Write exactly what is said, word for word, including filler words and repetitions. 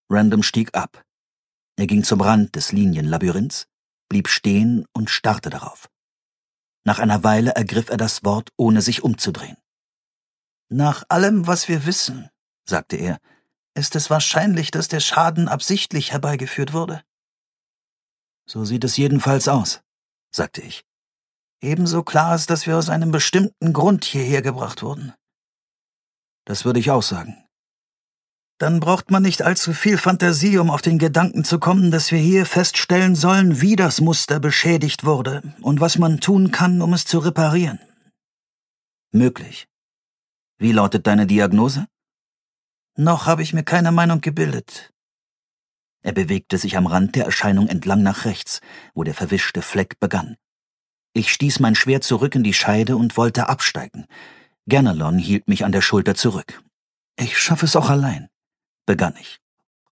Random stieg ab. Er ging zum Rand des Linienlabyrinths, blieb stehen und starrte darauf. Nach einer Weile ergriff er das Wort, ohne sich umzudrehen. »Nach allem, was wir wissen«, sagte er, »ist es wahrscheinlich, dass der Schaden absichtlich herbeigeführt wurde.« »So sieht es jedenfalls aus«, sagte ich. »Ebenso klar ist, dass wir aus einem bestimmten Grund hierher gebracht wurden.« »Das würde ich auch sagen.« »Dann braucht man nicht allzu viel Fantasie, um auf den Gedanken zu kommen, dass wir hier feststellen sollen, wie das Muster beschädigt wurde und was man tun kann, um es zu reparieren.« »Möglich. Wie lautet deine Diagnose?« »Noch habe ich mir keine Meinung gebildet.« Er bewegte sich am Rand der Erscheinung entlang nach rechts, wo der verwischte Fleck begann. Ich stieß mein Schwert zurück in die Scheide und wollte absteigen. Ganelon hielt mich an der Schulter zurück. »Ich schaffe es auch allein«, begann ich.